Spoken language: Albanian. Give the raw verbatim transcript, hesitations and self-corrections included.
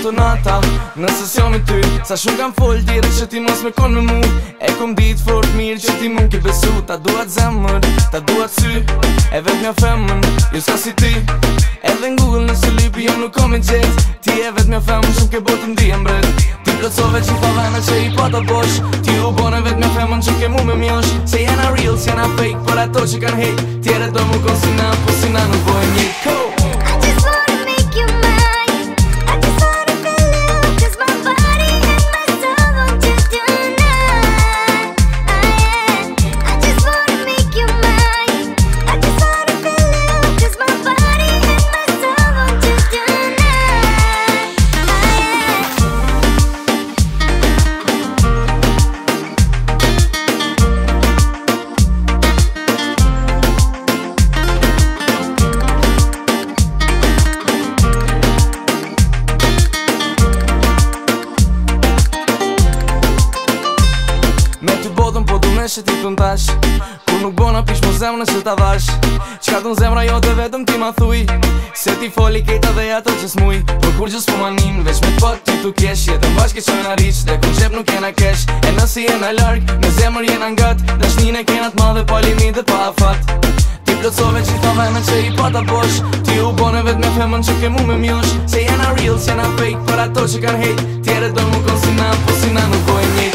fortunata nëse s'jam me ty. Sa shumë kam fol tjere që ti mos me kon me mu. E kom dit fort mirë që ti mun ke besu. Ta duat zemër, ta duat sy, e vet mja femën, jo s'ka si ti. Edhe n'Google nëse lipi jo nuk kom e gjet. Ti e vet mja femën shumë ke botën di e mbret. Ti plotësove gjitha vene që i pata bosh. Ti u bone vet mja femën që ke mu me mjosh. Se jena real, s'jena fake, për ato që kan hate. Tjere do mu kon si na, po si na nuk bojnë një ko. Po du me që ti t'un tash, kur nuk bona pish mo zemrën që ta dhash. Qka t'un zemra jote vetëm ti ma thuj, se ti foli kejta dhe ato që s'muj. Por kur gjës po manin, veç me t'pat ty t'u kesh. Jetën bashke që na riq, dhe kun qep nuk jena kesh. E nësi jena larg, me zemër jena ngat. Dashnin e kena t'madhe pa limit dhe pa afat. Ti plotësove gjitha vene që i pata bosh. Ti u bone vet me femën që ke mu me mjosh. Se jena real, s'jena fake, për ato që kan hate. Tjere do mu kon si na, po si na nuk bojnë njët.